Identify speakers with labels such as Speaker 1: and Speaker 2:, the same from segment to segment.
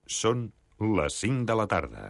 Speaker 1: Són les 5 de la tarda.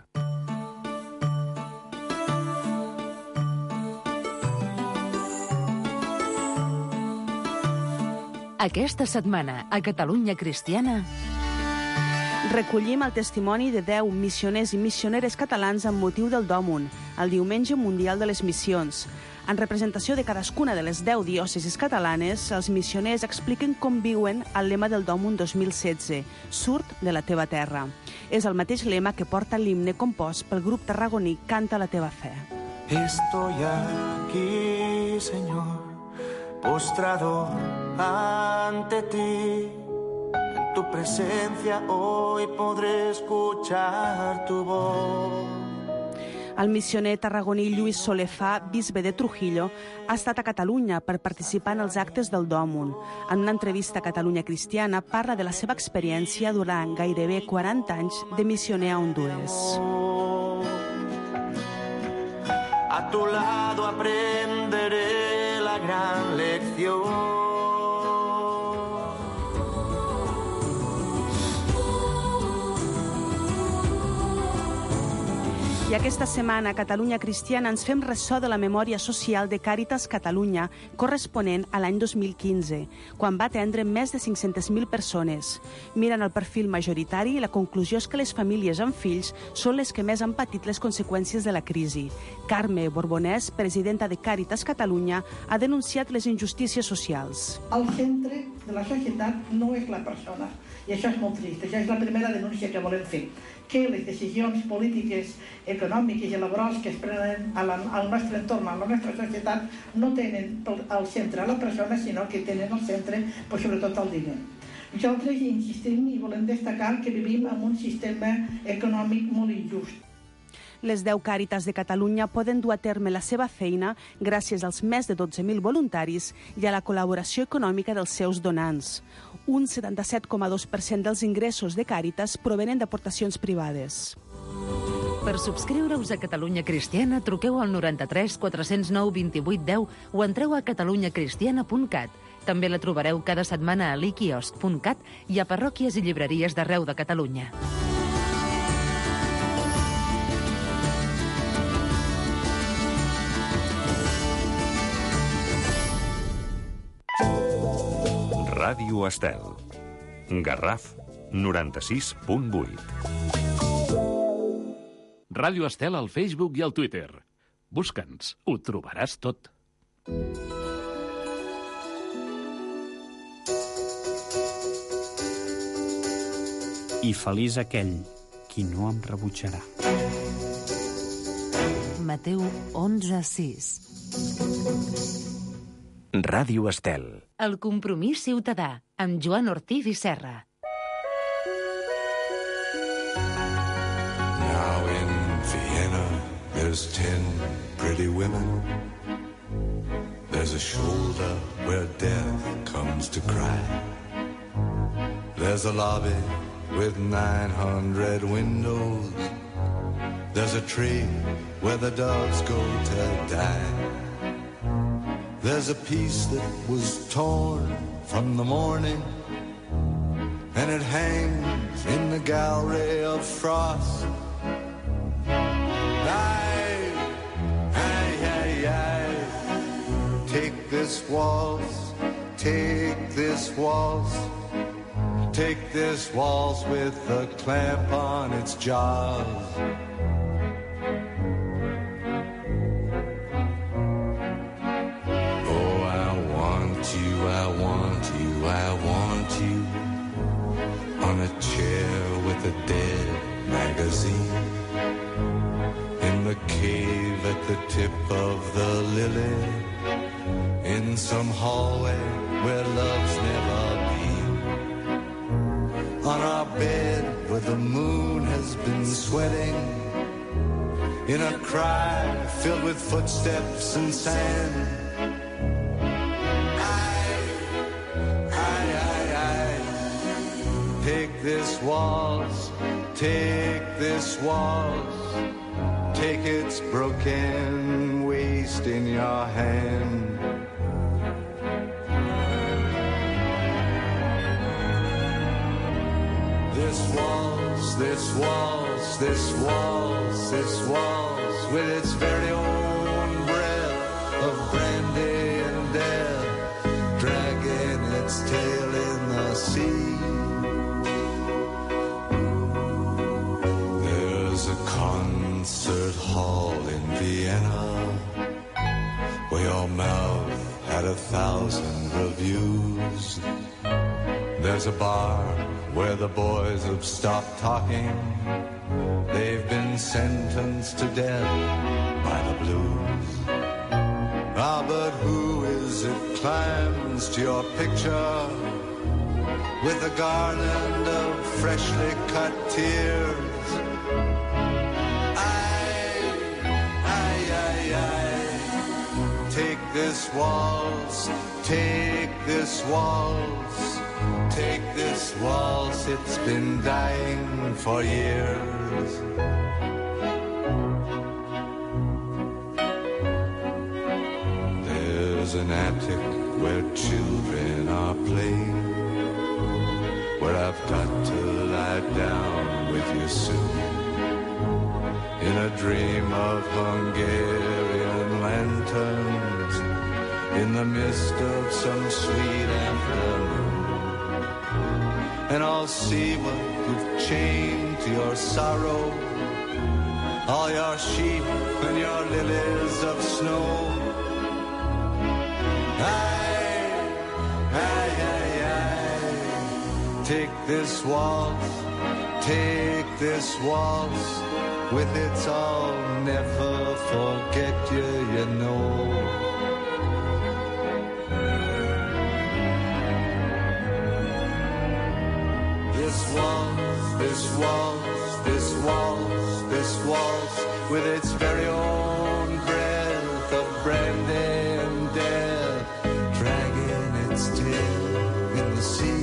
Speaker 2: Aquesta setmana, a Catalunya Cristiana,
Speaker 3: recollim el testimoni de 10 missioners i missioneres catalans amb motiu del Dòmun, el Diumenge Mundial de les Missions. En representació de cadascuna de les 10 diòcesis catalanes, els missioners expliquen com viuen el lema del Dòmun 2016, Surt de la teva terra. És el mateix lema que porta l'himne compost pel grup tarragoní Canta la teva fe.
Speaker 4: Estoy aquí, Señor, postrado ante ti. En tu presencia hoy podré escuchar tu voz.
Speaker 3: El missioner tarragoní Lluís Solefà, bisbe de Trujillo, ha estat a Catalunya per participar en els actes del Dòmun. En una entrevista a Catalunya Cristiana parla de la seva experiència durant gairebé 40 anys de missioner a Hondures.
Speaker 4: A tu lado aprenderé la gran lección.
Speaker 3: I aquesta setmana a Catalunya Cristiana ens fem ressò de la memòria social de Càritas Catalunya corresponent a l'any 2015, quan va atendre més de 500.000 persones. Miren el perfil majoritari i la conclusió és que les famílies amb fills són les que més han patit les conseqüències de la crisi. Carme Borbonès, presidenta de Càritas Catalunya, ha denunciat les injustícies socials.
Speaker 5: El centre de la societat no és la persona, i això és molt trist. Això és la primera denúncia que volem fer, que les decisions polítiques, econòmiques i laborals que es prenen al nostre entorn, a la nostra societat, no tenen al centre a la persona, sinó que tenen al centre, sobretot, el diner. Nosaltres insistim i volem destacar que vivim en un sistema econòmic molt injust.
Speaker 3: Les 10 Càritas de Catalunya poden dur a terme la seva feina gràcies als més de 12.000 voluntaris i a la col·laboració econòmica dels seus donants. Un 77,2% dels ingressos de Càritas provenen d'aportacions privades.
Speaker 2: Per subscriure-us a Catalunya Cristiana, truqueu al 93 409 28 10 o entreu a catalunyacristiana.cat. També la trobareu cada setmana a liquiosc.cat i a parròquies i llibreries d'arreu de Catalunya.
Speaker 1: Ràdio Estel. Garraf 96.8.
Speaker 6: Ràdio Estel al Facebook i al Twitter. Busca'ns, ho trobaràs tot.
Speaker 7: I feliç aquell qui no em rebutjarà.
Speaker 2: Mateu 11:6.
Speaker 8: Ràdio Estel.
Speaker 2: El compromís ciutadà, amb Joan Ortiz i Serra.
Speaker 4: Now in Vienna there's 10 pretty women. There's a shoulder where death comes to cry. There's a lobby with 900 windows. There's a tree where the doves go to die. There's a piece that was torn from the morning, and it hangs in the gallery of frost. Aye, aye, aye, aye. Take this waltz, take this waltz, take this waltz with a clamp on its jaws. On a chair with a dead magazine, in the cave at the tip of the lily, in some hallway where love's never been, on our bed where the moon has been sweating, in a cry filled with footsteps and sand. Take this waltz, take this waltz, take its broken waist in your hand. This waltz waltz, this waltz, this waltz, this waltz, with its very own breath of brandy and death, dragging its tail in the sea. There's a concert hall in Vienna where your mouth had 1,000 reviews. There's a bar where the boys have stopped talking. They've been sentenced to death by the blues. Ah, but who is it climbs to your picture with a garland of freshly cut tears? Take this waltz, take this waltz, take this waltz, it's been dying for years. There's an attic where children are playing, where I've got to lie down with you soon, in a dream of Hungarian lanterns, in the mist of some sweet afternoon. And I'll see what you've chained to your sorrow, all your sheep and your lilies of snow. Take this waltz, take this waltz, with its I'll never forget you, you know. This waltz, this waltz, this waltz, this waltz, with its very own breath of brandy and death, dragging its tail in the sea.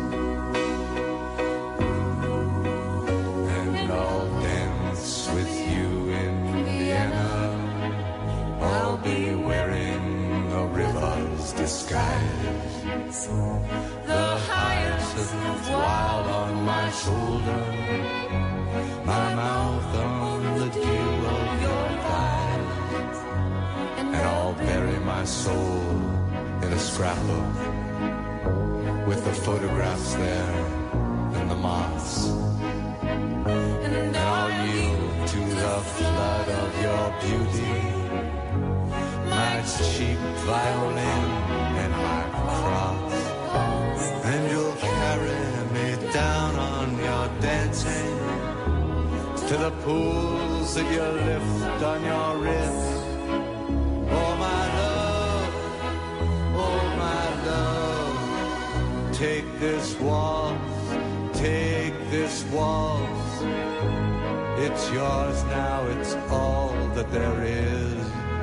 Speaker 4: And I'll dance with you in Vienna. I'll be wearing a river's disguise, the hyacinth wild on my shoulder, my mouth on the dew of your thighs. And I'll bury my soul in a scrapbook with the photographs there and the moths. And I'll yield to the flood of your beauty, my cheap violin and my cross. And you'll carry me down on your dancing to the pools that you lift on your wrist. Oh my love, oh my love, take this waltz, take this waltz. It's yours now, it's all that there is.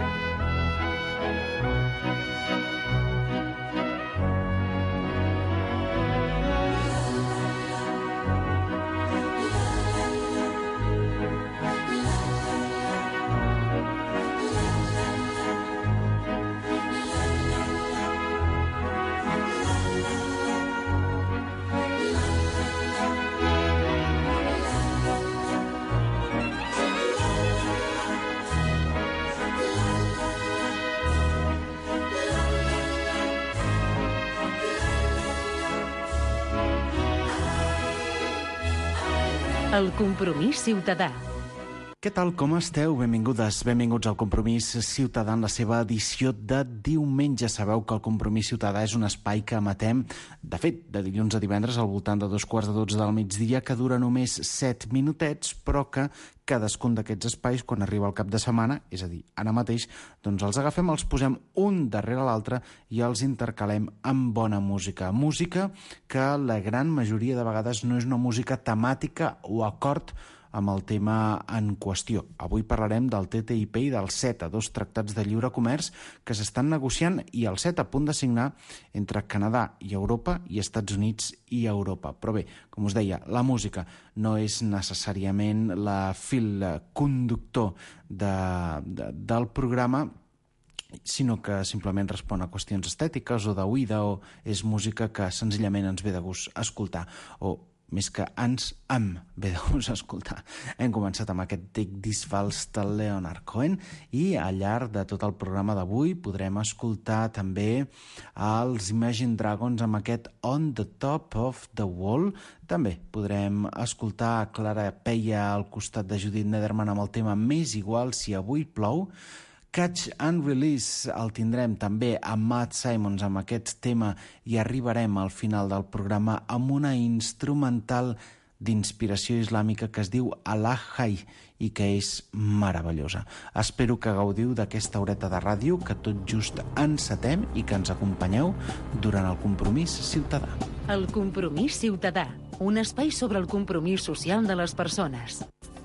Speaker 2: El Compromís Ciutadà.
Speaker 7: Què tal, com esteu? Benvingudes, benvinguts al Compromís Ciutadà en la seva edició de diumenge. Sabeu que el Compromís Ciutadà és un espai que emetem, de fet, de dilluns a divendres al voltant de 2:45 del migdia, que dura només 7 minutets, però que cadascun d'aquests espais, quan arriba el cap de setmana, és a dir, ara mateix, doncs els agafem, els posem un darrere l'altre i els intercalem amb bona música. Música que la gran majoria de vegades no és una música temàtica o acord amb el tema en qüestió. Avui parlarem del TTIP i del CETA, dos tractats de lliure comerç que s'estan negociant i el CETA a punt de signar entre Canadà i Europa i Estats Units i Europa. Però bé, com us deia, la música no és necessàriament la fil conductor del programa, sinó que simplement respon a qüestions estètiques o d'oïda, o és música que senzillament ens ve de gust escoltar, o més que ens hem bé de gust escoltar. Hem començat amb aquest Take This Vals de Leonard Cohen i al llarg de tot el programa d'avui podrem escoltar també els Imagine Dragons amb aquest On the Top of the Wall. També podrem escoltar Clara Peia al costat de Judith Nederman amb el tema M'és igual si avui plou. Catch and Release el tindrem també amb Matt Simons amb aquest tema i arribarem al final del programa amb una instrumental d'inspiració islàmica que es diu Alahai i que és meravellosa. Espero que gaudiu d'aquesta horeta de ràdio que tot just encetem i que ens acompanyeu durant el Compromís Ciutadà.
Speaker 2: El Compromís Ciutadà, un espai sobre el compromís social de les persones.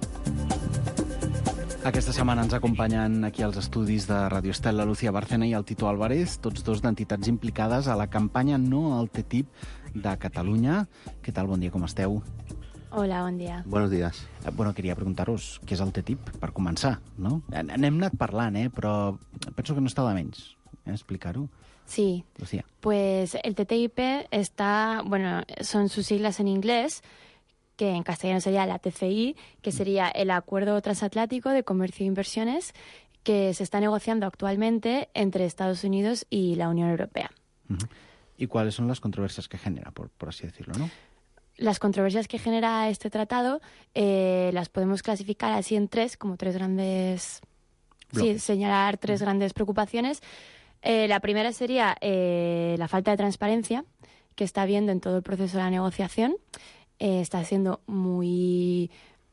Speaker 7: Aquesta setmana ens acompanyen aquí als estudis de Radio Estel la Lucía Barcena i el Tito Álvarez, tots dos d'entitats implicades a la campanya No al TTIP de Catalunya. Què tal? Bon dia, com esteu?
Speaker 8: Hola, bon dia.
Speaker 9: Buenos días.
Speaker 7: Bueno, queria preguntar-vos què és el TTIP, per començar, no? N'hem anat parlant, però penso que no està de menys explicar-ho.
Speaker 8: Sí,
Speaker 7: Lucía.
Speaker 8: Pues el TTIP está, bueno, son sus siglas en inglés, que en castellano sería la TCI, que sería el Acuerdo Transatlántico de Comercio e Inversiones, que se está negociando actualmente entre Estados Unidos y la Unión Europea.
Speaker 7: ¿Y cuáles son las controversias que genera, por así decirlo, no?
Speaker 8: Las controversias que genera este tratado las podemos clasificar así en tres, como tres grandes... Sí, señalar tres grandes preocupaciones. La primera sería la falta de transparencia que está habiendo en todo el proceso de la negociación. Está siendo muy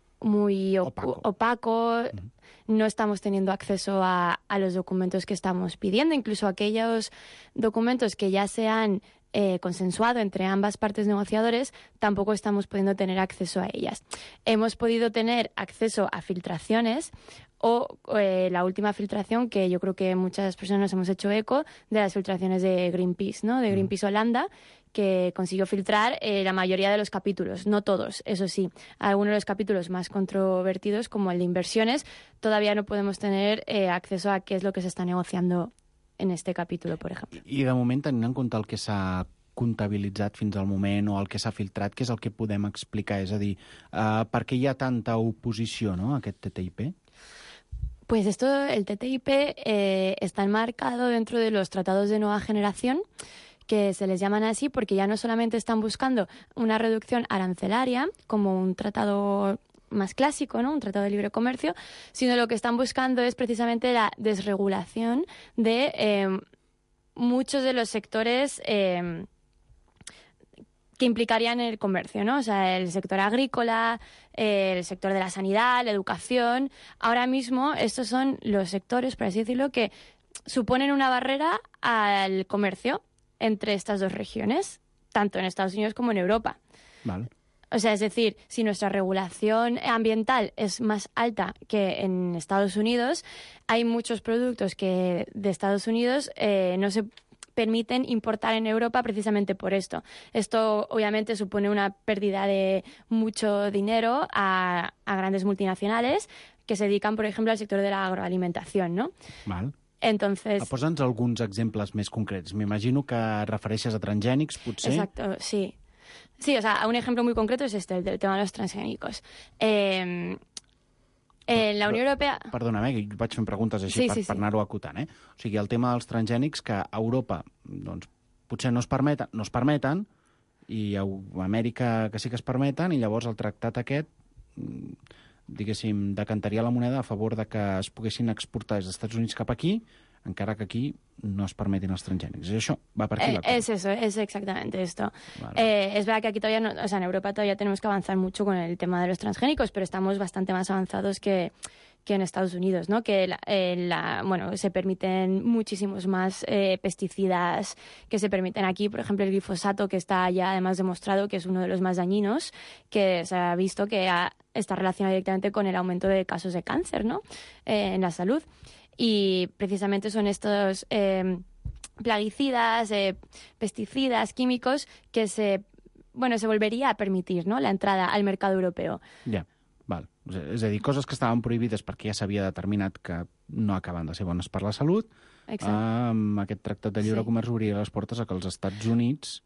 Speaker 8: opaco. No estamos teniendo acceso a los documentos que estamos pidiendo, incluso aquellos documentos que ya se han consensuado entre ambas partes negociadores, tampoco estamos pudiendo tener acceso a ellas. Hemos podido tener acceso a filtraciones o la última filtración, que yo creo que muchas personas hemos hecho eco, de las filtraciones de Greenpeace, ¿no? De Greenpeace Holanda, que consiguió filtrar la mayoría de los capítulos, no todos, eso sí. Algunos de los capítulos más controvertidos, como el de inversiones, todavía no podemos tener acceso a qué es lo que se está negociando en este capítulo, por ejemplo.
Speaker 7: I de moment, tenint en compte el que s'ha comptabilitzat fins al moment o el que s'ha filtrat, què és el que podem explicar? És a dir, per què hi ha tanta oposició, no, a aquest TTIP?
Speaker 8: Pues el TTIP está enmarcado dentro de los tratados de nueva generación, que se les llaman así porque ya no solamente están buscando una reducción arancelaria, como un tratado más clásico, ¿no? Un tratado de libre comercio, sino lo que están buscando es precisamente la desregulación de muchos de los sectores que implicarían el comercio, ¿no? O sea, el sector agrícola, el sector de la sanidad, la educación. Ahora mismo estos son los sectores, por así decirlo, que suponen una barrera al comercio entre estas dos regiones, tanto en Estados Unidos como en Europa.
Speaker 7: Vale.
Speaker 8: O sea, es decir, si nuestra regulación ambiental es más alta que en Estados Unidos, hay muchos productos que de Estados Unidos no se permiten importar en Europa precisamente por esto. Esto obviamente supone una pérdida de mucho dinero a grandes multinacionales que se dedican, por ejemplo, al sector de la agroalimentación, ¿no?
Speaker 7: Val.
Speaker 8: Entonces...
Speaker 7: Posa'ns alguns exemples més concrets. M'imagino que refereixes a transgènics, potser.
Speaker 8: Exacto, sí. Sí, o sea, un ejemplo muy concreto es el del tema de los transgénicos. En la Unió Europea...
Speaker 7: Perdona'm, que vaig fent preguntes així per anar-ho acotant, eh? O sigui, el tema dels transgènics que a Europa doncs, potser no es permeten, i a Amèrica que sí que es permeten, i llavors el tractat aquest, diguéssim, decantaria la moneda a favor de que es poguessin exportar des dels Estats Units cap aquí, encara que aquí no es permetin els transgènics. I això va per aquí la cosa.
Speaker 8: Es eso, es exactamente esto. Vale. Es verdad que aquí todavía, no, o sea, en Europa todavía tenemos que avanzar mucho con el tema de los transgénicos, pero estamos bastante más avanzados que en Estados Unidos, ¿no? Que bueno, se permiten muchísimos más pesticidas que se permiten aquí. Por ejemplo, el glifosato, que está ya además demostrado que es uno de los más dañinos, que se ha visto que está relacionado directamente con el aumento de casos de cáncer, ¿no? En la salud. Y precisamente son estos plaguicidas, pesticidas, químicos que se volvería a permitir, ¿no? La entrada al mercado europeo.
Speaker 7: Ja, val. És a dir, coses que estaven prohibides perquè ja s'havia determinat que no acaben de ser bones per la salut. Amb aquest tractat de lliure comerç obria les portes a que els Estats Units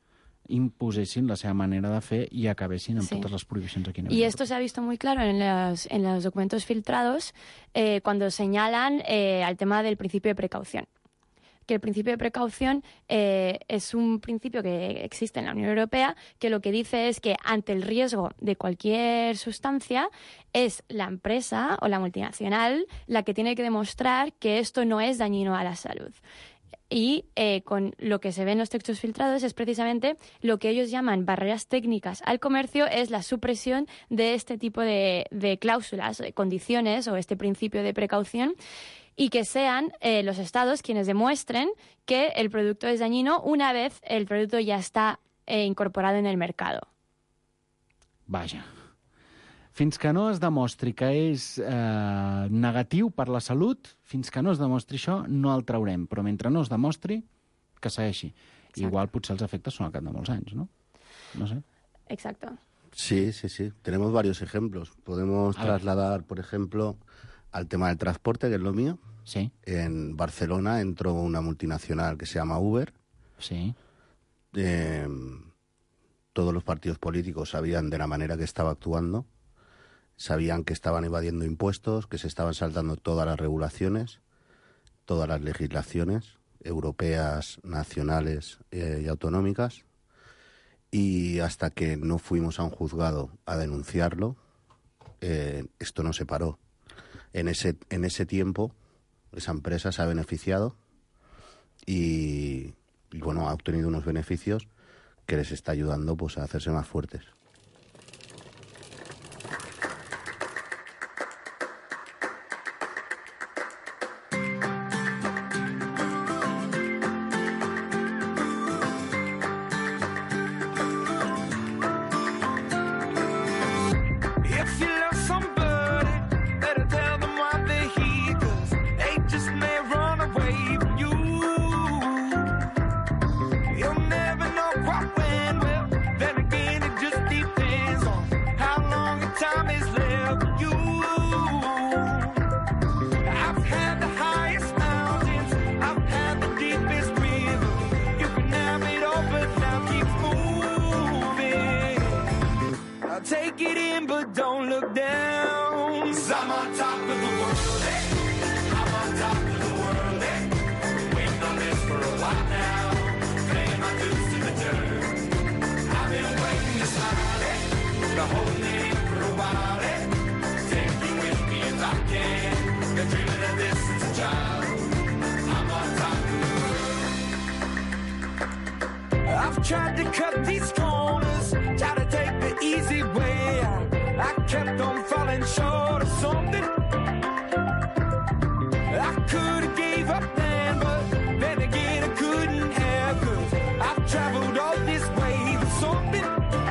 Speaker 7: imposessin la seva manera de fer i acabessin amb todas las prohibiciones aquí en Europa.
Speaker 8: Y esto se ha visto muy claro en los documentos filtrados cuando señalan al tema del principio de precaución. Que el principio de precaución es un principio que existe en la Unión Europea que lo que dice es que ante el riesgo de cualquier sustancia es la empresa o la multinacional la que tiene que demostrar que esto no es dañino a la salud. Y con lo que se ve en los textos filtrados es precisamente lo que ellos llaman barreras técnicas al comercio, es la supresión de este tipo de cláusulas, de condiciones o este principio de precaución, y que sean los estados quienes demuestren que el producto es dañino una vez el producto ya está incorporado en el mercado.
Speaker 7: Vaja. Fins que no es demostri que és negatiu per la salut, fins que no es demostri això, no el traurem. Però mentre no es demostri, que segueixi. Exacte. Igual potser els efectes són al cap de molts anys, ¿no? No sé.
Speaker 8: Exacto.
Speaker 9: Sí. Tenemos varios ejemplos. Podemos trasladar, por ejemplo, al tema del transporte, que es lo mío.
Speaker 7: Sí.
Speaker 9: En Barcelona entró una multinacional que se llama Uber.
Speaker 7: Sí.
Speaker 9: Todos los partidos políticos sabían de la manera que estaba actuando. Sabían que estaban evadiendo impuestos, que se estaban saltando todas las regulaciones, todas las legislaciones europeas, nacionales y autonómicas. Y hasta que no fuimos a un juzgado a denunciarlo, esto no se paró. En ese tiempo, esa empresa se ha beneficiado y bueno, ha obtenido unos beneficios que les está ayudando pues a hacerse más fuertes.
Speaker 10: I've tried to cut these corners, try to take the easy way out. I kept on falling short of something. I could have gave up then, but then again I couldn't have, 'cause I've traveled all this way for something.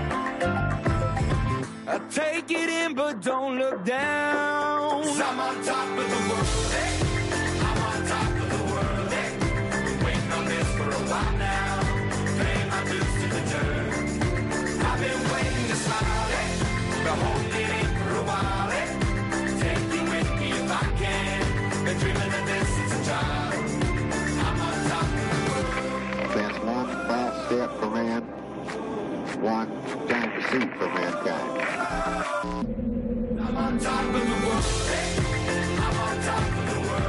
Speaker 10: I take it in, but don't look down. 'Cause I'm on top of the world, hey. I'm on top of the world, hey. Been waiting on this for a while now. Paying my dues to the dirt. I've been waiting to smile, hey. Been holding it for a while, hey. Take me with me if I can. Been dreaming of this since a child. I'm on top of the world.
Speaker 11: That's one small step for man, one giant leap for mankind.
Speaker 10: I'm on top of the world, hey. I'm on top of the world.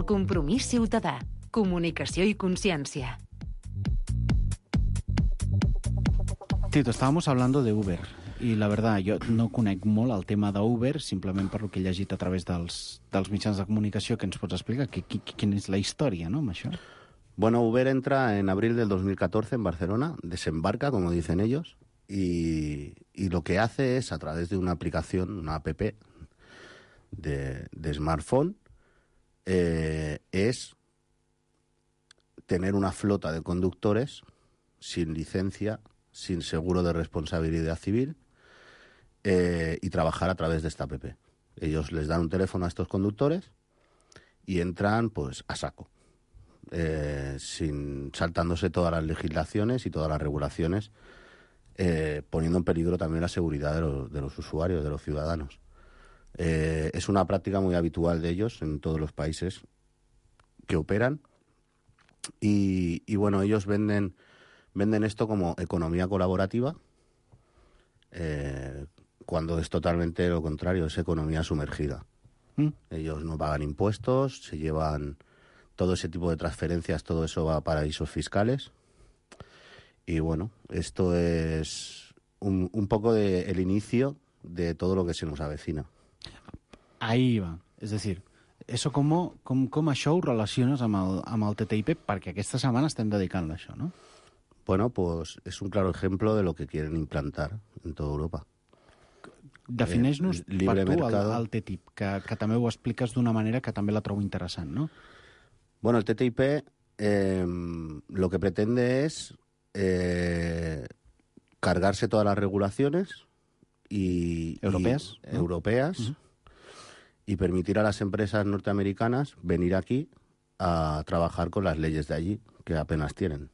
Speaker 2: Compromís ciutadà. Comunicació i consciència.
Speaker 7: Tito, estábamos hablando de Uber y la verdad, yo no conec molt el tema d'Uber, simplement per lo que he llegit a través dels mitjans de comunicació. Que ens pots explicar quina és la història, no, amb això?
Speaker 9: Bueno, Uber entra en abril del 2014 en Barcelona, desembarca, como dicen ellos, y lo que hace es, a través de una aplicación, una app de smartphone, es tener una flota de conductores sin licencia, sin seguro de responsabilidad civil, y trabajar a través de esta app. Ellos les dan un teléfono a estos conductores y entran pues a saco, saltándose todas las legislaciones y todas las regulaciones, poniendo en peligro también la seguridad de los usuarios, de los ciudadanos. Es una práctica muy habitual de ellos en todos los países que operan y bueno, ellos venden esto como economía colaborativa, cuando es totalmente lo contrario, es economía sumergida. Ellos no pagan impuestos, se llevan todo ese tipo de transferencias, todo eso va a paraísos fiscales. Y bueno, esto es un poco el inicio de todo lo que se nos avecina.
Speaker 7: Ahí va. És a dir, eso com això ho relaciones amb el TTIP? Perquè aquesta setmana estem dedicant-la a això, no?
Speaker 9: Bueno, pues es un claro ejemplo de lo que quieren implantar en toda Europa.
Speaker 7: Defineix-nos per tu el TTIP, que també ho expliques d'una manera que també la trobo interessant, no?
Speaker 9: Bueno, el TTIP lo que pretende es cargarse todas las regulaciones
Speaker 7: europeas,
Speaker 9: ¿no? Europeas, y permitir a las empresas norteamericanas venir aquí a trabajar con las leyes de allí, que apenas tienen.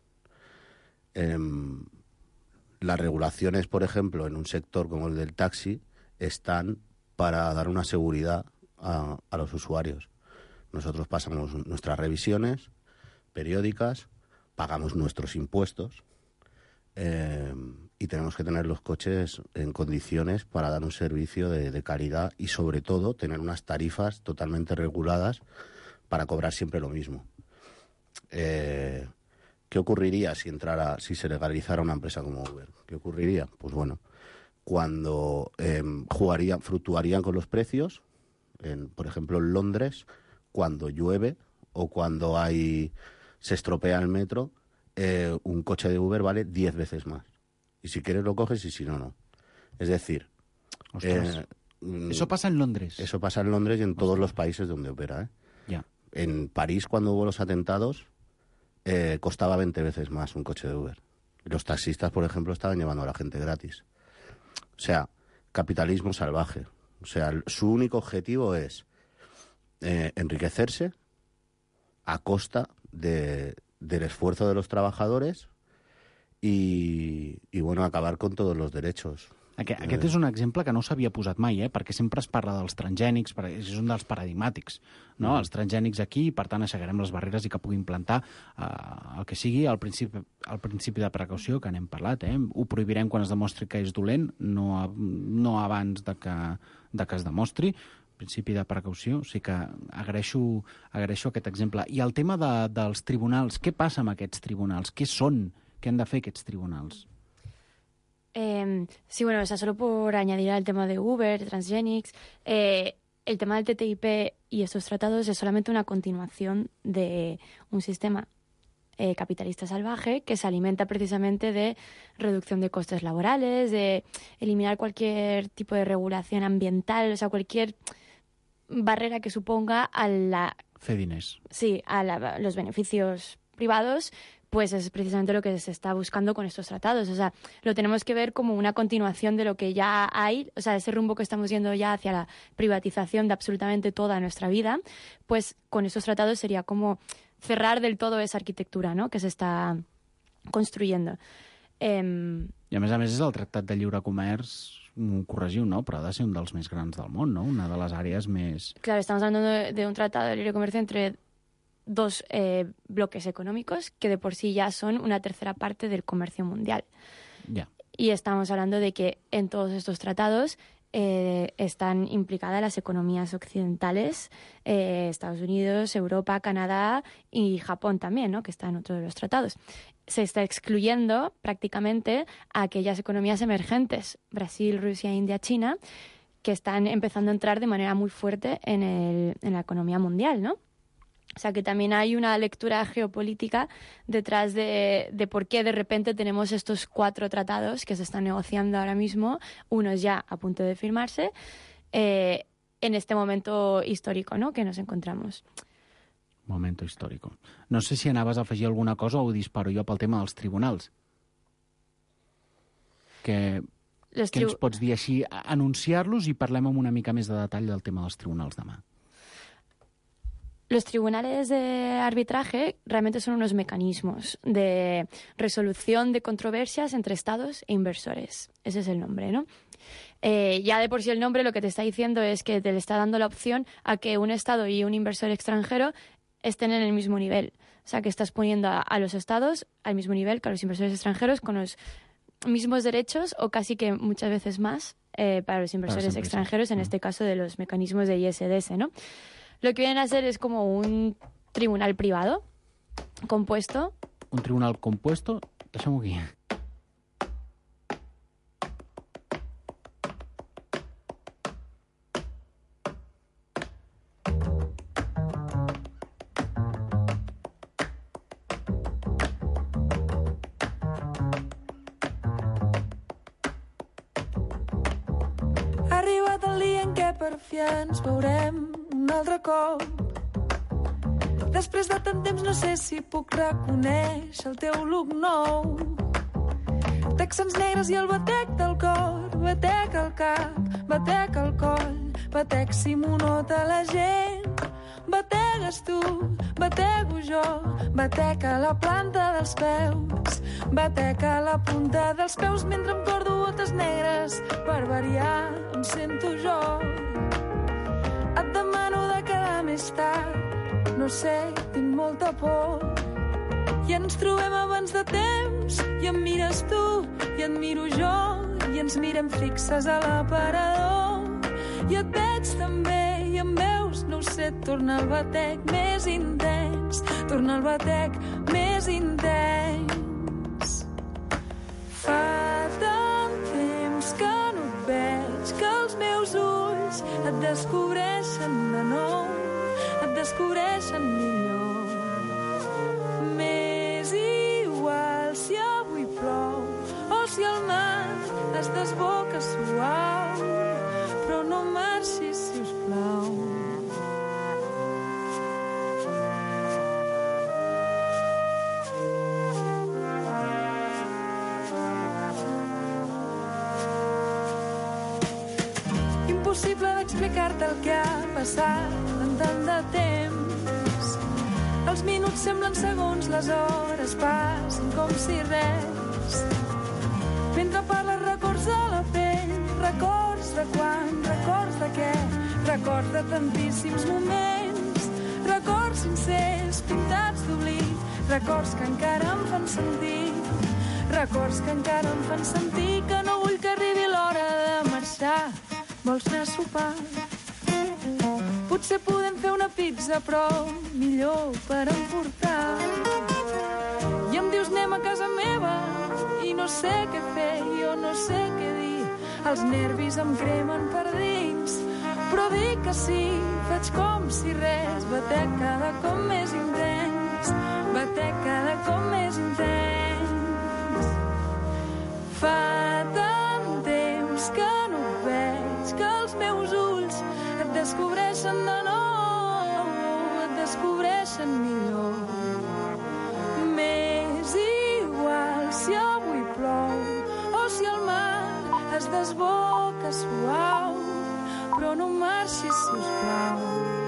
Speaker 9: Las regulaciones, por ejemplo, en un sector como el del taxi, están para dar una seguridad a los usuarios. Nosotros pasamos nuestras revisiones periódicas, pagamos nuestros impuestos y tenemos que tener los coches en condiciones para dar un servicio de calidad y, sobre todo, tener unas tarifas totalmente reguladas para cobrar siempre lo mismo. ¿Qué ocurriría si se legalizara una empresa como Uber? ¿Qué ocurriría? Pues bueno, cuando fluctuarían con los precios, por ejemplo en Londres, cuando llueve o cuando se estropea el metro, un coche de Uber vale 10 veces más. Y si quieres lo coges y si no, no. Es decir...
Speaker 7: ¿Eso pasa en Londres?
Speaker 9: Eso pasa en Londres y en todos los países donde opera.
Speaker 7: Ya.
Speaker 9: En París, cuando hubo los atentados, costaba 20 veces más un coche de Uber. Los taxistas, por ejemplo, estaban llevando a la gente gratis. O sea, capitalismo salvaje. O sea, su único objetivo es enriquecerse a costa del esfuerzo de los trabajadors i bueno, acabar con tots els derechos.
Speaker 7: Aquest és un exemple que no s'havia posat mai, perquè sempre es parla dels transgènics, és un dels paradigmàtics, no? Els transgènics aquí, per tant, aixecarem les barreres i que puguin plantar el que sigui, el principi de precaució, que n'hem parlat, ho prohibirem quan es demostri que és dolent, no abans de que es demostri, principi de precaució, o sigui que agraeixo aquest exemple. I el tema dels tribunals, què passa amb aquests tribunals? Què són? Què han de fer aquests tribunals?
Speaker 8: Sí, bueno, o sea, solo por añadir al tema de Uber, Transgenics, el tema del TTIP y estos tratados es solamente una continuación de un sistema capitalista salvaje que se alimenta precisamente de reducción de costes laborales, de eliminar cualquier tipo de regulación ambiental, o sea, cualquier barrera que suponga a la...
Speaker 7: Fedines.
Speaker 8: Sí, a los beneficios privados, pues es precisamente lo que se está buscando con estos tratados. O sea, lo tenemos que ver como una continuación de lo que ya hay, o sea, ese rumbo que estamos yendo ya hacia la privatización de absolutamente toda nuestra vida, pues con estos tratados sería como cerrar del todo esa arquitectura, ¿no?, que se está construyendo.
Speaker 7: I a més és el Tractat de Lliure Comerç, corregiu, no?, però ha de ser un dels més grans del món, no?, una de les àrees més...
Speaker 8: Claro, estamos hablando de un tratado de libre comercio entre dos bloques económicos que de por sí ya son una tercera parte del comercio mundial.
Speaker 7: Ya.
Speaker 8: Y estamos hablando de que en todos estos tratados están implicadas las economías occidentales, Estados Unidos, Europa, Canadá y Japón también, ¿no? Que está en otro de los tratados. Se está excluyendo prácticamente a aquellas economías emergentes, Brasil, Rusia, India, China, que están empezando a entrar de manera muy fuerte en la economía mundial, ¿no? O sea que también hay una lectura geopolítica detrás de por qué de repente tenemos estos 4 tratados que se están negociando ahora mismo, unos ya a punto de firmarse, en este momento histórico, no?, que nos encontramos.
Speaker 7: Momento històric. No sé si anaves a afegir alguna cosa o ho disparo jo pel tema dels tribunals. Què ens pots dir així? Anunciar-los i parlem amb una mica més de detall del tema dels tribunals demà.
Speaker 8: Los tribunales de arbitraje realmente son unos mecanismos de resolución de controversias entre estados e inversores. Ese es el nombre, ¿no? Ya de por sí el nombre lo que te está diciendo es que te le está dando la opción a que un estado y un inversor extranjero estén en el mismo nivel. O sea, que estás poniendo a los estados al mismo nivel que a los inversores extranjeros con los mismos derechos o casi que muchas veces más para los inversores extranjeros, en este caso de los mecanismos de ISDS, ¿no? Lo que vienen a ser es como un tribunal privado compuesto.
Speaker 7: Un tribunal compuesto? Deixem-ho aquí.
Speaker 12: Ha arribat el dia en què per fi ens veurem un altre cop. Després de tant temps no sé si puc reconèixer el teu look nou. Texans negres i el batec del cor, batec al cap, batec al coll, batec si m'ho nota la gent. Bategues tu, batego jo, batec a la planta dels peus, batec a la punta dels peus mentre em cordo botes negres, per variar em sento jo. Et demano de quedar més tard, no sé, tinc molta por. I ens trobem abans de temps, i em mires tu, i et miro jo, i ens mirem fixes a l'aparador. I et veig també, i em veus, no ho sé, torna al batec més intens, torna al batec més intens. Fa tant temps que no et veig, que els meus ulls et descobreixen de nou, et descobreixen millor. M'és igual si avui plou o si el mar es desboca suau, però no marxis, si us plau. Impossible d'explicar-te el que ha passat en tant de temps. Els minuts semblen segons, les hores passen com si res. Mentre parles records a la pell, records de quan, records de què, records de tantíssims moments, records sincers pintats d'oblit, records que encara em fan sentir, records que encara em fan sentir que no vull que arribi l'hora de marxar. Vols anar a sopar? Potser podem fer una pizza, però millor per emportar. I em dius anem a casa meva i no sé què fer, jo no sé què dir. Els nervis em cremen per dins, però dic que sí, faig com si res. Batec cada cop més intens, batec cada cop més intens. Fa tant temps que no et veig, que els meus ulls et descobreixen de nou, et descobreixen millor. M'és igual si avui plou o si el mar es desboca suau, però no marxis, si us plau.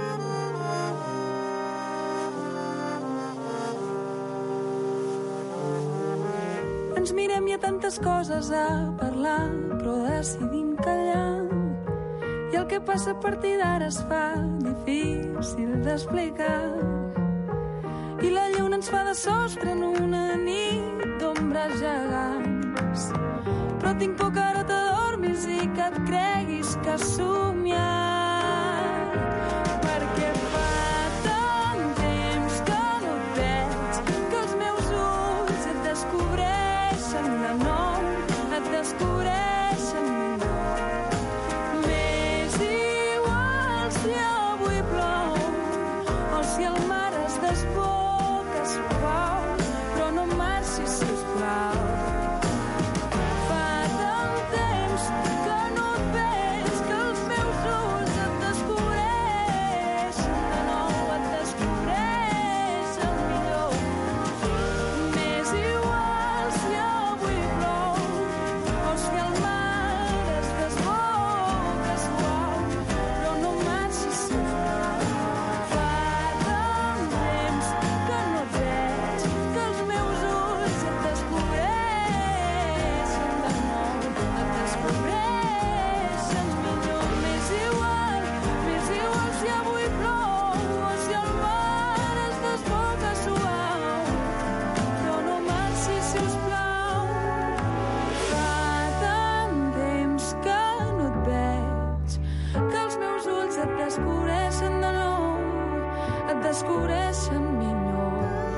Speaker 12: Ens mirem, hi ha tantes coses a parlar, però decidim callar. I el que passa a partir d'ara es fa difícil d'explicar. I la lluna ens fa de sostre en una nit d'ombres gegants. però tinc por que ara t'adormis i que et creguis que has somiat. Perquè fa tant temps que no et veig que els meus ulls et descobreixen de nou, et descobreixen millor. M'és igual si avui plou o si el mar es desboca suau, però no marxis, sisplau. Fa tant temps que no et veig que els meus ulls et descobreixen de nou, et descobreixen millor. M'és igual si avui plou o si el mar es desboca suau, però no marxis, sisplau. Fa tant temps que no et veig que els meus ulls et descobreixen de nou, et descobreixen millor. M'és igual si avui plou o si el mar es desboca suau, però no marxis, sisplau. Fa tant temps que no et veig que els meus ulls et descobreixen de nou, et descobreixen millor.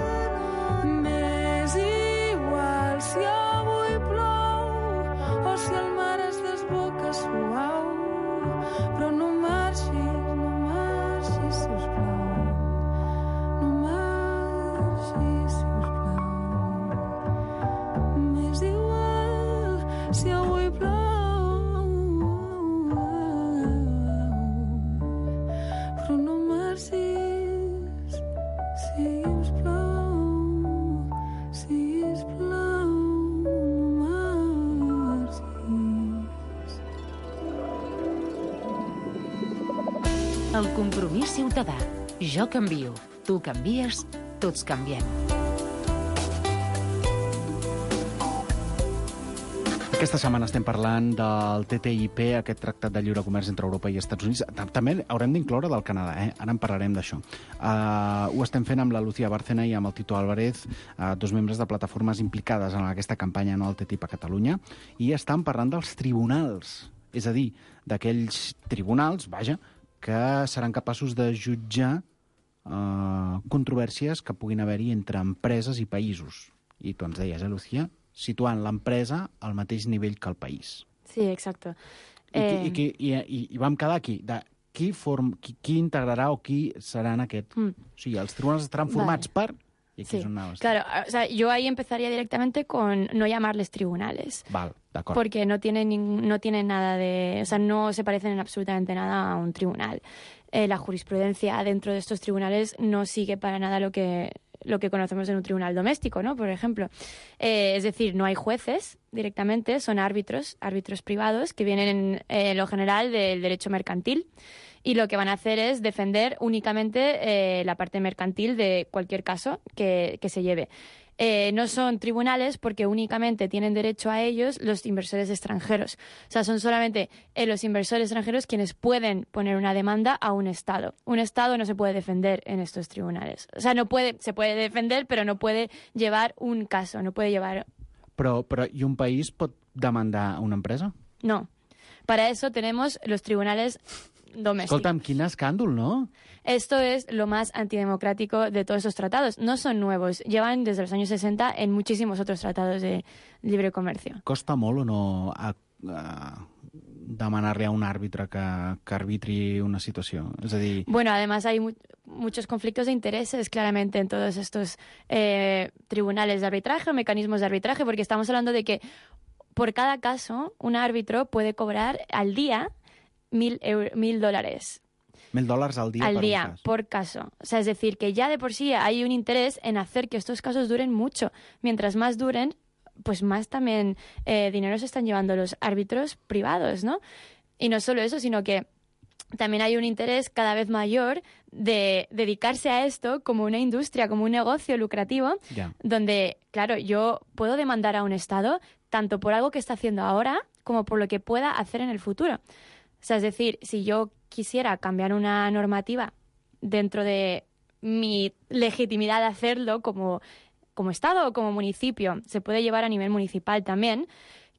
Speaker 12: M'és igual si avui plou o si el mar es desboca suau, però no marxis, sisplau. No marxis, sisplau. M'és igual si avui plou, però no marxis, sisplau, sisplau, no marxis.
Speaker 2: El compromís ciutadà. Jo canvio, tu canvies, tots canviem.
Speaker 7: Aquesta setmana estem parlant del TTIP, aquest tractat de lliure comerç entre Europa i Estats Units. També haurem d'incloure del Canadà, Ara en parlarem d'això. Ho estem fent amb la Lucía Bárcena i amb el Tito Álvarez, dos membres de plataformes implicades en aquesta campanya no, del TTIP a Catalunya, i estan parlant dels tribunals, és a dir, d'aquells tribunals, que seran capaços de jutjar controvèrsies que puguin haver-hi entre empreses i països. I tu ens deies, Lucía, situant l'empresa al mateix nivell que el país.
Speaker 8: Sí, exacte.
Speaker 7: I vam quedar aquí, de qui integrarà o qui serà en aquest... O sigui, els tribunals estaran formats per... Y aquí
Speaker 8: sí, claro, o sea, yo ahí empezaría directamente con no llamarles tribunales.
Speaker 7: Vale, de acuerdo.
Speaker 8: Porque no tienen nada de... O sea, no se parecen en absolutamente nada a un tribunal. La jurisprudencia dentro de estos tribunales no sigue para nada lo que conocemos en un tribunal doméstico, ¿no? Por ejemplo. Es decir, no hay jueces directamente, son árbitros privados que vienen en lo general del derecho mercantil. Y lo que van a hacer es defender únicamente la parte mercantil de cualquier caso que se lleve. No son tribunales porque únicamente tienen derecho a ellos los inversores extranjeros. O sea, son solamente los inversores extranjeros quienes pueden poner una demanda a un Estado. Un Estado no se puede defender en estos tribunales. O sea, se puede defender, pero no puede llevar un caso, no puede llevar...
Speaker 7: Però ¿y un país pot demandar a una empresa?
Speaker 8: No. Para eso tenemos los tribunales domésticos.
Speaker 7: Escolta'm, quin escàndol, ¿no?
Speaker 8: Esto es lo más antidemocrático de todos estos tratados. No son nuevos, llevan desde los años 60 en muchísimos otros tratados de libre comercio.
Speaker 7: Costa molt o no demanar-li a un àrbitre que arbitri una situació? És a dir...
Speaker 8: Bueno, además hay muchos conflictos de intereses claramente en todos estos tribunales de arbitraje o mecanismos de arbitraje, porque estamos hablando de que por cada caso un árbitro puede cobrar al día $1,000.
Speaker 7: $1,000 al día.
Speaker 8: Al día, por caso. O sea, es decir, que ya de por sí hay un interés en hacer que estos casos duren mucho. Mientras más duren, pues más también dinero se están llevando los árbitros privados, ¿no? Y no solo eso, sino que también hay un interés cada vez mayor de dedicarse a esto como una industria, como un negocio lucrativo, donde, claro, yo puedo demandar a un Estado tanto por algo que está haciendo ahora como por lo que pueda hacer en el futuro. O sea, es decir, si yo quisiera cambiar una normativa dentro de mi legitimidad de hacerlo como Estado o como municipio, se puede llevar a nivel municipal también,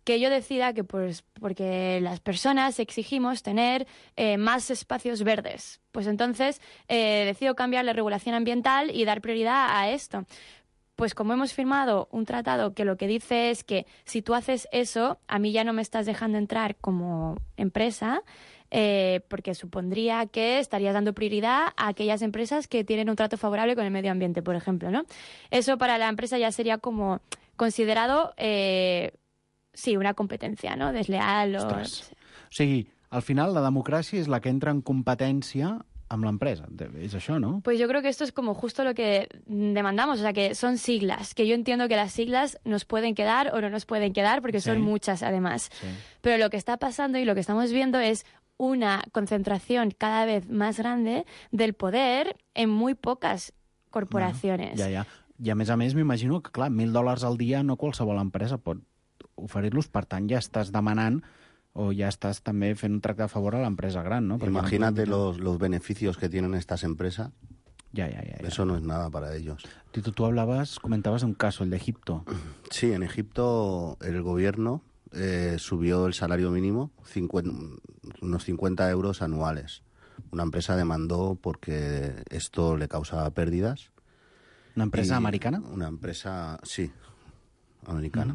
Speaker 8: que yo decida que pues porque las personas exigimos tener más espacios verdes. Pues entonces decido cambiar la regulación ambiental y dar prioridad a esto. Pues como hemos firmado un tratado que lo que dice es que si tú haces eso, a mí ya no me estás dejando entrar como empresa, porque supondría que estarías dando prioridad a aquellas empresas que tienen un trato favorable con el medio ambiente, por ejemplo, ¿no? Eso para la empresa ya sería como considerado, sí, una competencia, ¿no? Desleal o...
Speaker 7: Ostres. O sigui, al final la democràcia és la que entra en competència amb l'empresa. És això, ¿no?
Speaker 8: Pues yo creo que esto es como justo lo que demandamos, o sea, que son siglas, que yo entiendo que las siglas nos pueden quedar o no nos pueden quedar, porque son muchas además. Sí. Pero lo que está pasando y lo que estamos viendo es una concentración cada vez más grande del poder en muy pocas corporaciones.
Speaker 7: Bueno, ja. I a més, m'imagino que, clar, $1.000 al dia no qualsevol empresa pot oferir-los, per tant ja estàs demanant o ya estás también haciendo un tracte de favor a la empresa gran, ¿no? Porque
Speaker 9: imagínate los beneficios que tienen estas empresas.
Speaker 7: Ya.
Speaker 9: Eso no es nada para ellos.
Speaker 7: Tito, tú comentabas un caso, el de Egipto.
Speaker 9: Sí, en Egipto el gobierno subió el salario mínimo unos 50 euros anuales. Una empresa demandó porque esto le causaba pérdidas.
Speaker 7: ¿Una empresa americana?
Speaker 9: Una empresa, sí, americana.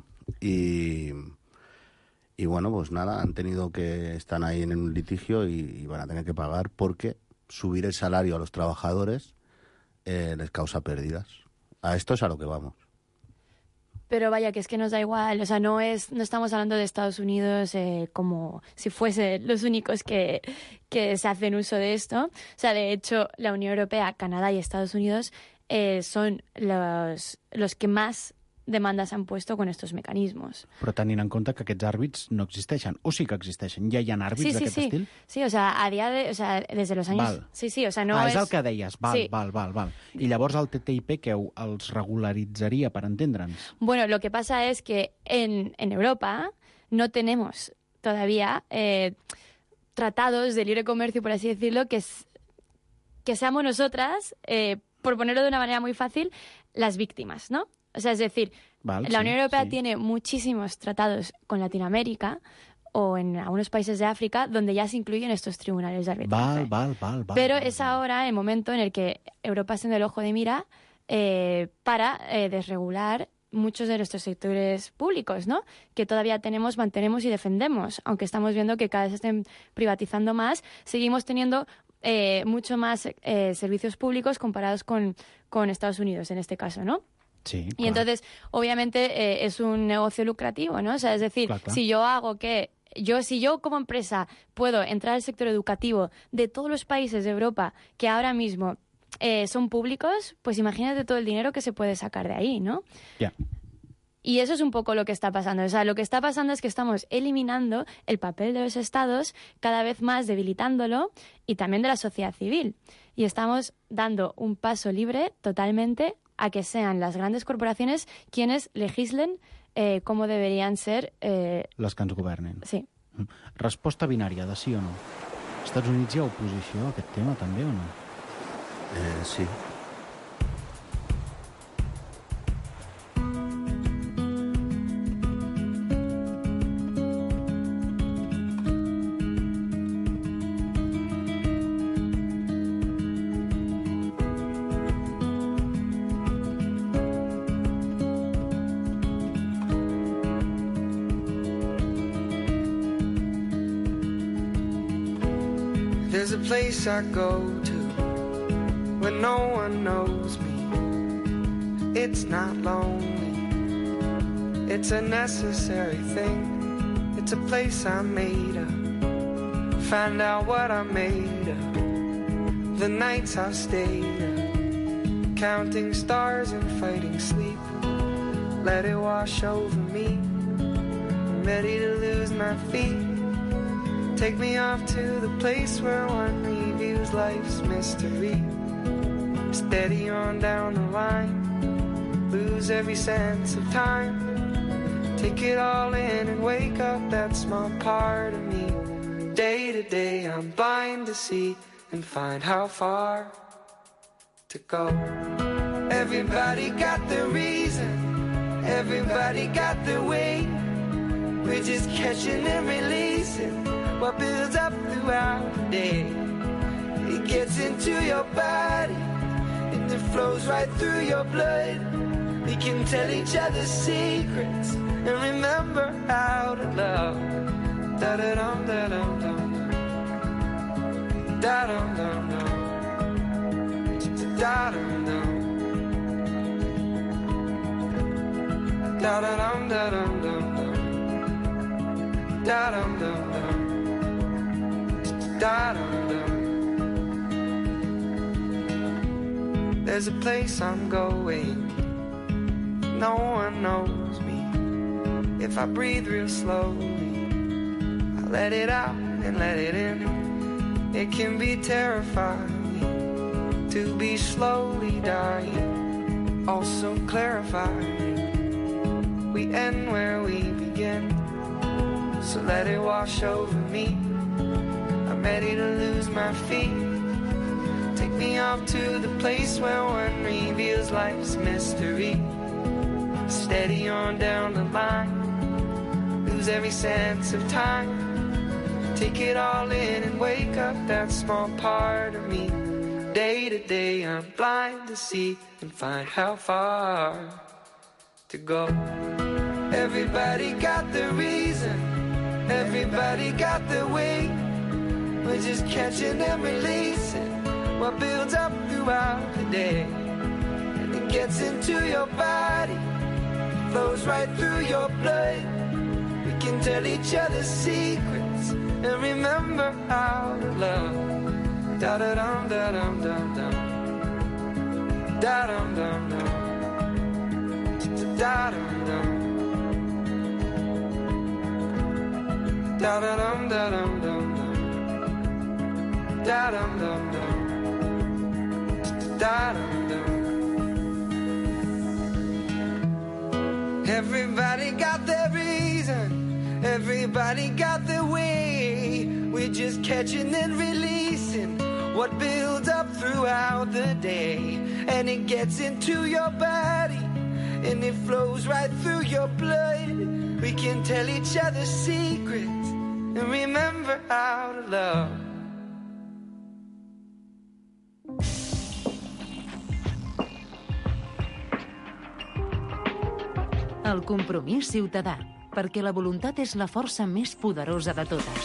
Speaker 9: Y bueno, pues nada, están ahí en un litigio y van a tener que pagar porque subir el salario a los trabajadores les causa pérdidas. A esto es a lo que vamos.
Speaker 8: Pero vaya, que es que nos da igual, o sea, no estamos hablando de Estados Unidos como si fuesen los únicos que se hacen uso de esto. O sea, de hecho, la Unión Europea, Canadá y Estados Unidos son los que más demandes han puesto con estos mecanismos.
Speaker 7: Però tenint en compte que aquests àrbits no existeixen, o sí que existeixen, ja hi ha àrbits d'aquest estil?
Speaker 8: Sí, o sea, desde los años...
Speaker 7: Val.
Speaker 8: Sí, o sea, no
Speaker 7: és el que deies, val. I llavors el TTIP que els regularitzaria, per entendre'ns?
Speaker 8: Bueno, lo que pasa es que en Europa no tenemos todavía tratados de libre comercio, por así decirlo, que seamos nosotras, por ponerlo de una manera muy fácil, las víctimas, ¿no? O sea, es decir, la Unión Europea tiene muchísimos tratados con Latinoamérica o en algunos países de África donde ya se incluyen estos tribunales de arbitraje.
Speaker 7: Val.
Speaker 8: Pero es ahora el momento en el que Europa está en el ojo de mira para desregular muchos de nuestros sectores públicos, ¿no? Que todavía mantenemos y defendemos. Aunque estamos viendo que cada vez se estén privatizando más, seguimos teniendo mucho más servicios públicos comparados con Estados Unidos, en este caso, ¿no?
Speaker 7: Sí,
Speaker 8: y entonces, obviamente, es un negocio lucrativo, ¿no? O sea, es decir, si yo como empresa puedo entrar al sector educativo de todos los países de Europa que ahora mismo son públicos, pues imagínate todo el dinero que se puede sacar de ahí, ¿no?
Speaker 7: Ya.
Speaker 8: Y eso es un poco lo que está pasando. O sea, lo que está pasando es que estamos eliminando el papel de los estados, cada vez más debilitándolo, y también de la sociedad civil. Y estamos dando un paso libre totalmente a que sean las grandes corporaciones quienes legislen cómo deberían ser...
Speaker 7: les que ens governen.
Speaker 8: Sí.
Speaker 7: Resposta binària, de sí o no. Als Estats Units hi ha oposició a aquest tema, també, o no?
Speaker 9: Sí.
Speaker 13: There's a place I go to when no one knows me. It's not lonely, it's a necessary thing. It's a place I'm made of. Find out what I'm made of. The nights I've stayed up, counting stars and fighting sleep. Let it wash over me. I'm ready to lose my feet. Take me off to the place where one reviews life's mystery. Steady on down the line, lose every sense of time. Take it all in and wake up that small part of me. Day to day I'm blind to see and find how far to go. Everybody got their reason, everybody got their way. We're just catching and releasing what builds up throughout the day. It gets into your body and it flows right through your blood. We can tell each other secrets and remember how to love. Da-da-dum, da-dum, dum. Da-dum, dum, dum. Da-dum, dum. Da-da-dum, da-dum, dum, dum. Da-dum, dum, dum. Da-dum, dum. There's a place I'm going. No one knows me. If I breathe real slowly, I let it out and let it in. It can be terrifying to be slowly dying, also clarifying. We end where we begin, so let it wash over me. I'm ready to lose my feet. Take me off to the place where one reveals life's mystery. Steady on down the line, lose every sense of time. Take it all in and wake up that small part of me. Day to day I'm blind to see and find how far to go. Everybody got the reason, everybody got the way. We're just catching and releasing what builds up throughout the day. And it gets into your body, flows right through your blood. We can tell each other secrets and remember how to love. Da-da-dum, da-dum, dum, dum. Da-dum, dum, dum. Da-dum, dum. Da-da-dum, da-dum, dum, dum. Da-dum, dum, dum. Da-dum, dum. Everybody got their reason, everybody got their way. We're just catching and releasing what builds up throughout the day. And it gets into your body and it flows right through your blood. We can tell each other secrets and remember how to love.
Speaker 2: El compromís ciutadà, perquè la voluntat és la força més poderosa de totes.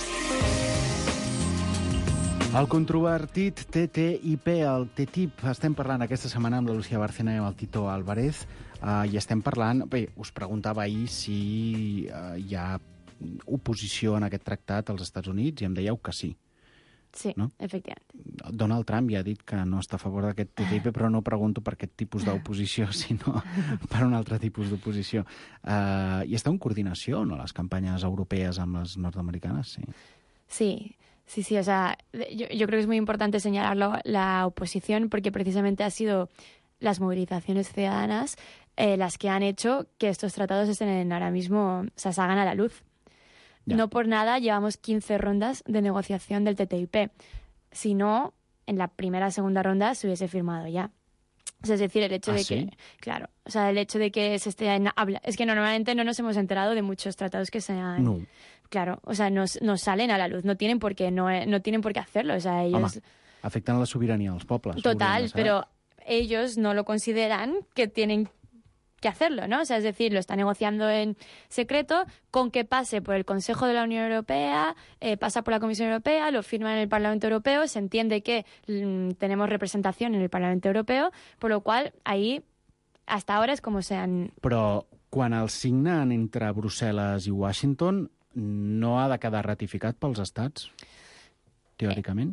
Speaker 7: El controvertit TTIP, el TTIP, estem parlant aquesta setmana amb la Lucía Bárcena i amb el Tito Álvarez, i estem parlant... Bé, us preguntava ahir si hi ha oposició en aquest tractat als Estats Units i em dèieu que sí.
Speaker 8: Sí, no? Efectivament.
Speaker 7: Donald Trump ja ha dit que no està a favor d'aquest TTIP, però no pregunto per aquest tipus d'oposició, sinó per un altre tipus d'oposició. I està en coordinació, no?, les campanyes europees amb les nord-americanes, sí.
Speaker 8: Sí, o sea, yo creo que es muy importante señalarlo, la oposición, porque precisamente ha sido las movilizaciones ciudadanas las que han hecho que estos tratados estén ahora mismo, o sea, salgan a la luz. Ya. No por nada llevamos 15 rondas de negociación del TTIP. Si no, en la primera, segunda ronda se hubiese firmado ya. O sea, es decir, el hecho de que... Claro, o sea, el hecho de que se esté en habla... Es que normalmente no nos hemos enterado de muchos tratados que se han... No. Claro, o sea, nos salen a la luz. No tienen por qué hacerlo. O sea, ellos...
Speaker 7: Home, afectan la soberanía de los pueblos.
Speaker 8: Total, pero ellos no lo consideran que tienen que hacerlo, ¿no? O sea, es decir, lo está negociando en secreto, con que pase por el Consejo de la Unión Europea, pasa por la Comisión Europea, lo firma en el Parlamento Europeo, se entiende que tenemos representación en el Parlamento Europeo, por lo cual ahí, hasta ahora es como se han...
Speaker 7: Però quan el signen entre Brussel·les i Washington, no ha de quedar ratificat pels estats, teòricament?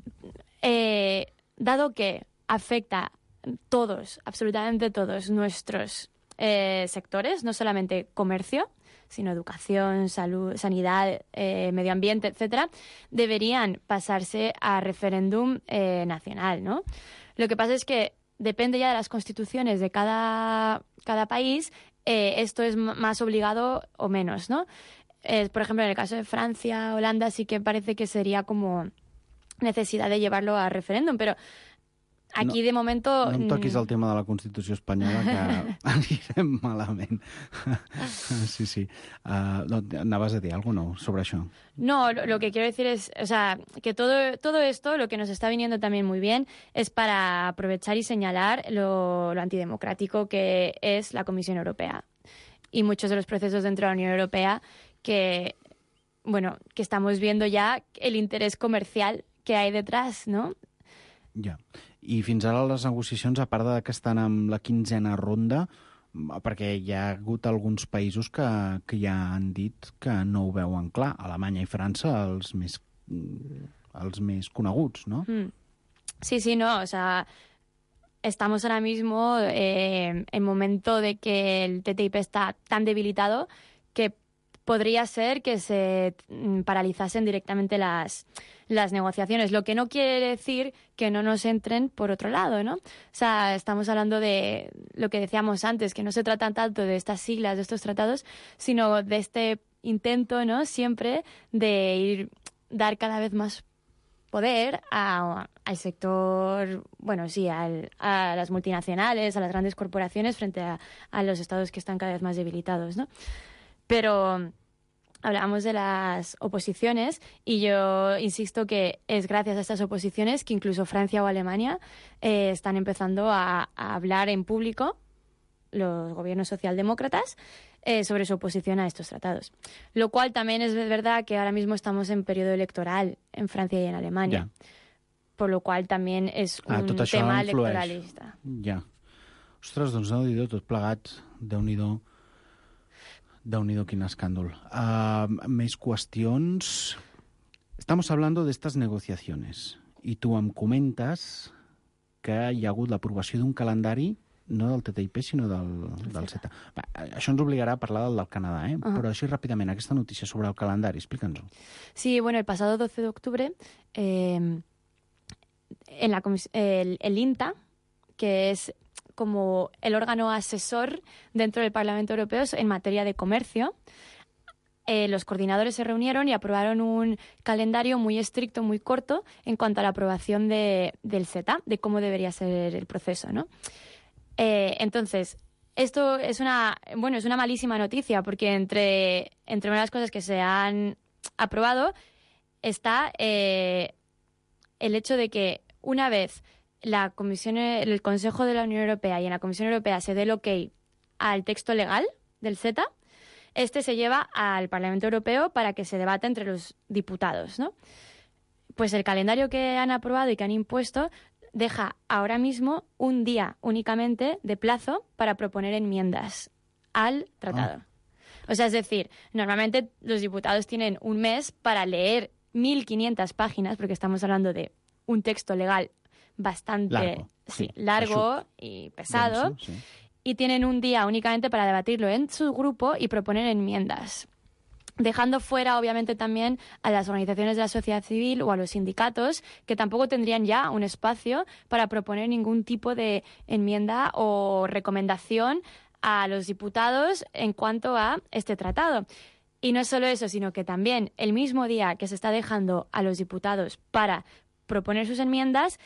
Speaker 8: Dado que afecta todos, absolutamente todos nuestros sectores, no solamente comercio, sino educación, salud, sanidad, medio ambiente, etcétera, deberían pasarse a referéndum nacional, ¿no? Lo que pasa es que depende ya de las constituciones de cada país, esto es más obligado o menos, ¿no? Por ejemplo, en el caso de Francia, Holanda, sí que parece que sería como necesidad de llevarlo a referéndum, pero aquí de momento...
Speaker 7: No em toquis el tema de la Constitució espanyola, que anirem malament. Sí. No, anaves a dir alguna cosa, no, sobre això?
Speaker 8: No, lo que quiero decir es, o sea, que todo esto, lo que nos está viniendo también muy bien, es para aprovechar y señalar lo antidemocrático que es la Comisión Europea y muchos de los procesos dentro de la Unión Europea que estamos viendo ya el interés comercial que hay detrás, ¿no?
Speaker 7: Ja. I fins ara les negociacions, a part de que estan amb la 15a ronda, perquè hi ha hagut alguns països que ja han dit que no ho veuen clar. Alemanya i França, els més coneguts, ¿no?
Speaker 8: Sí, no, o sea, estamos ahora mismo en momento de que el TTIP está tan debilitado que podría ser que se paralizasen directamente las negociaciones, lo que no quiere decir que no nos entren por otro lado, ¿no? O sea, estamos hablando de lo que decíamos antes, que no se trata tanto de estas siglas, de estos tratados, sino de este intento, ¿no?, siempre de dar cada vez más poder al sector, a las multinacionales, a las grandes corporaciones frente a los estados que están cada vez más debilitados, ¿no? Pero hablábamos de las oposiciones y yo insisto que es gracias a estas oposiciones que incluso Francia o Alemania están empezando a hablar en público, los gobiernos socialdemócratas, sobre su oposición a estos tratados. Lo cual también es verdad que ahora mismo estamos en periodo electoral en Francia y en Alemania. Por lo cual también és un tema electoralista.
Speaker 7: Ja. Ostres, doncs Déu-n'hi-do, tots plegats, Déu-n'hi-do, quin escàndol. Més qüestions. Estamos hablando de estas negociaciones y tú em comentes que hi ha hagut l'aprovació d'un calendari no del TTIP, sinó del CETA. Això ens obligarà a parlar del Canadà, Però així ràpidament, aquesta notícia sobre el calendari, explica'ns-ho.
Speaker 8: Sí, bueno, el pasado 12 de octubre el INTA, que es como el órgano asesor dentro del Parlamento Europeo en materia de comercio, los coordinadores se reunieron y aprobaron un calendario muy estricto, muy corto, en cuanto a la aprobación del CETA, de cómo debería ser el proceso, ¿no? Entonces, esto es una malísima noticia, porque entre una de las cosas que se han aprobado está el hecho de que una vez el Consejo de la Unión Europea y en la Comisión Europea se dé el ok al texto legal del CETA, este se lleva al Parlamento Europeo para que se debata entre los diputados, ¿no? Pues el calendario que han aprobado y que han impuesto deja ahora mismo un día únicamente de plazo para proponer enmiendas al tratado. O sea, es decir, normalmente los diputados tienen un mes para leer 1.500 páginas, porque estamos hablando de un texto legal bastante largo y pesado, denso, sí. Y tienen un día únicamente para debatirlo en su grupo y proponer enmiendas, dejando fuera, obviamente, también a las organizaciones de la sociedad civil o a los sindicatos, que tampoco tendrían ya un espacio para proponer ningún tipo de enmienda o recomendación a los diputados en cuanto a este tratado. Y no solo eso, sino que también el mismo día que se está dejando a los diputados para proponer sus enmiendas,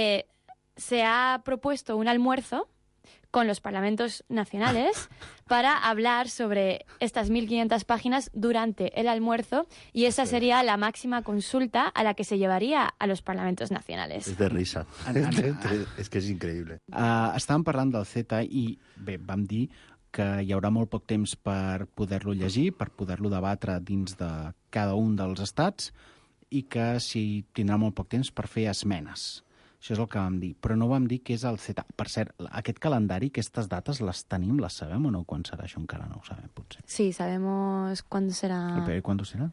Speaker 8: se ha propuesto un almuerzo con los parlamentos nacionales para hablar sobre estas 1.500 páginas durante el almuerzo, y esa sería la máxima consulta a la que se llevaría a los parlamentos nacionales.
Speaker 9: Es de risa. És que és increïble.
Speaker 7: Estàvem parlant del CETA i, bé, vam dir que hi haurà molt poc temps per poder-lo llegir, per poder-lo debatre dins de cada un dels estats, i que si tindrà molt poc temps per fer esmenes. Això és el que vam dir, però no vam dir què és el CETA. Per cert, aquest calendari, aquestes dates, les tenim, les sabem o no? Quan serà això? Encara no ho sabem, potser.
Speaker 8: Sí, sabemos cuándo será.
Speaker 7: ¿Cuándo será?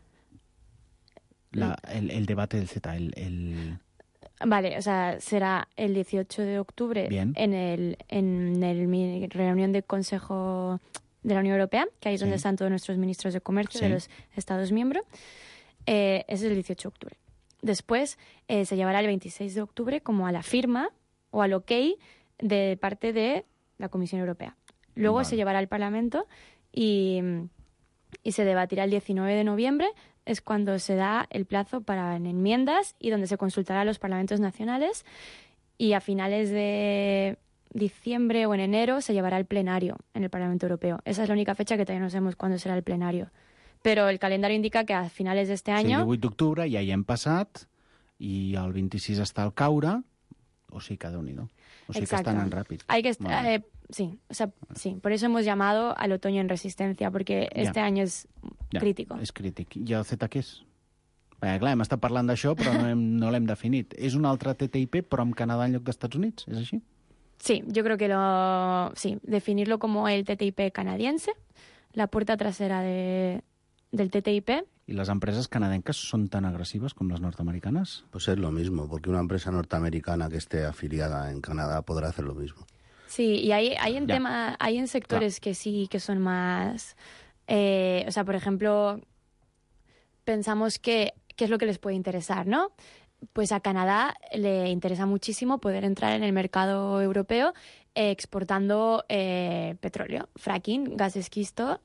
Speaker 7: El debate del CETA,
Speaker 8: Vale, o sea, será el 18 de octubre. Bien. en el reunión del Consejo de la Unión Europea, que ahí es donde están todos nuestros ministros de comercio de los Estados miembros. Es el 18 de octubre. Después se llevará el 26 de octubre como a la firma o al ok de parte de la Comisión Europea. Luego se llevará al Parlamento y se debatirá el 19 de noviembre, es cuando se da el plazo para enmiendas y donde se consultará a los parlamentos nacionales. y a finales de diciembre o en enero se llevará el plenario en el Parlamento Europeo. Esa es la única fecha que todavía no sabemos cuándo serà el plenario. Però el calendari indica que a finales de este año...
Speaker 7: Sí, el 18 d'octubre ja hi hem passat i el 26 està al caure, o sigui que Déu-n'hi-do. O sigui que estan en ràpid.
Speaker 8: Hay que sí, o sea, sí, por eso hemos llamado al otoño en resistencia, porque este año es crítico.
Speaker 7: És crític. I el CETA què és? Perquè, clar, hem estat parlant d'això, però no l'hem definit. És un altre TTIP, però amb Canadà en lloc d'Estats Units? És així?
Speaker 8: Sí, yo creo que definirlo como el TTIP canadiense, la puerta trasera del TTIP.
Speaker 7: ¿Y las empresas canadienses son tan agresivas como las norteamericanas?
Speaker 9: Pues es lo mismo, porque una empresa norteamericana que esté afiliada en Canadá podrá hacer lo mismo.
Speaker 8: Sí, y hay en sectores que sí que son más... o sea, por ejemplo, pensamos que qué es lo que les puede interesar, ¿no? Pues a Canadá le interesa muchísimo poder entrar en el mercado europeo exportando petróleo, fracking, gas esquisto,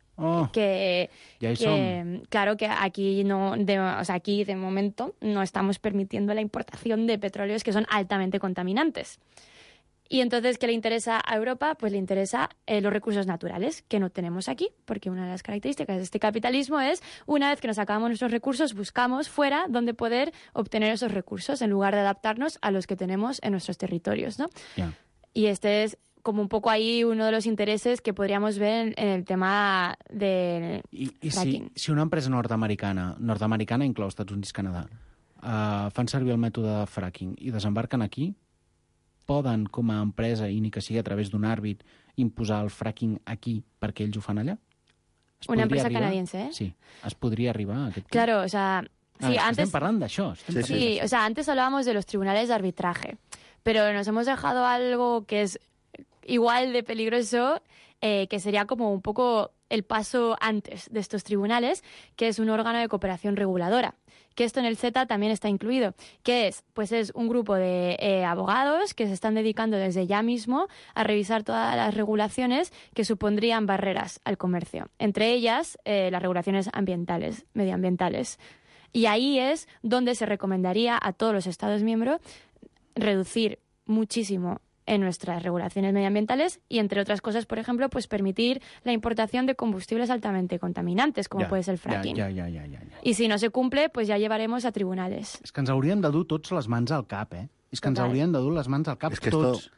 Speaker 8: claro que aquí aquí de momento no estamos permitiendo la importación de petróleos que son altamente contaminantes. Y entonces, ¿qué le interesa a Europa? Pues le interesa los recursos naturales, que no tenemos aquí, porque una de las características de este capitalismo es, una vez que nos acabamos nuestros recursos, buscamos fuera donde poder obtener esos recursos, en lugar de adaptarnos a los que tenemos en nuestros territorios, ¿no?
Speaker 7: Yeah.
Speaker 8: Y este es como un poco ahí uno de los intereses que podríamos ver en el tema del fracking.
Speaker 7: Si una empresa norteamericana inclou Estats Units i Canadà, fan servir el mètode de fracking i desembarquen aquí, poden, com a empresa, i ni que sigui a través d'un àrbit, imposar el fracking aquí perquè ells ho fan allà?
Speaker 8: Una empresa canadiense, ¿eh?
Speaker 7: Sí, es podria arribar a aquest punt.
Speaker 8: Claro, o sea... Sí, antes...
Speaker 7: Estem parlant d'això.
Speaker 8: Sí, o sea, antes hablábamos de los tribunales de arbitraje, pero nos hemos dejado algo que es igual de peligroso, que sería como un poco el paso antes de estos tribunales, que es un órgano de cooperación reguladora. Que esto en el CETA también está incluido. ¿Qué es? Pues es un grupo de abogados que se están dedicando desde ya mismo a revisar todas las regulaciones que supondrían barreras al comercio. Entre ellas, las regulaciones ambientales, medioambientales. Y ahí es donde se recomendaría a todos los Estados miembros reducir muchísimo en nuestras regulaciones medioambientales y, entre otras cosas, por ejemplo, pues permitir la importación de combustibles altamente contaminantes, como puede ser el fracking. Y si no se cumple, pues ya llevaremos a tribunales.
Speaker 7: És que ens haurien de dur tots les mans al cap, eh? És que ens haurien de dur les mans al cap tots.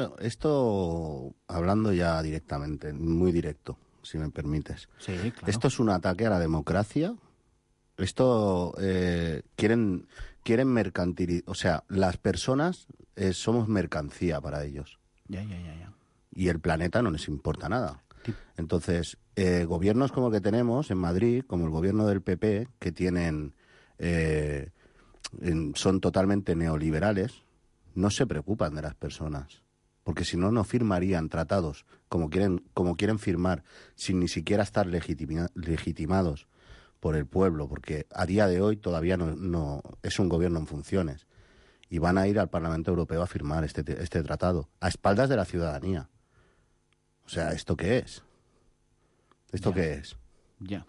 Speaker 9: Esto, hablando ya directamente, muy directo, si me permites.
Speaker 7: Sí, claro.
Speaker 9: Esto es un ataque a la democracia. Esto quieren mercantilizar, o sea, las personas somos mercancía para ellos.
Speaker 7: Ya.
Speaker 9: Y el planeta no les importa nada. Entonces, gobiernos como el que tenemos en Madrid, como el gobierno del PP, que tienen son totalmente neoliberales, no se preocupan de las personas. Porque si no, no firmarían tratados como quieren firmar, sin ni siquiera estar legitimados por el pueblo, porque a día de hoy todavía no es un gobierno en funciones. Y van a ir al Parlamento Europeo a firmar este tratado, a espaldas de la ciudadanía. O sea, ¿esto qué es? ¿Esto qué es?
Speaker 7: Ya.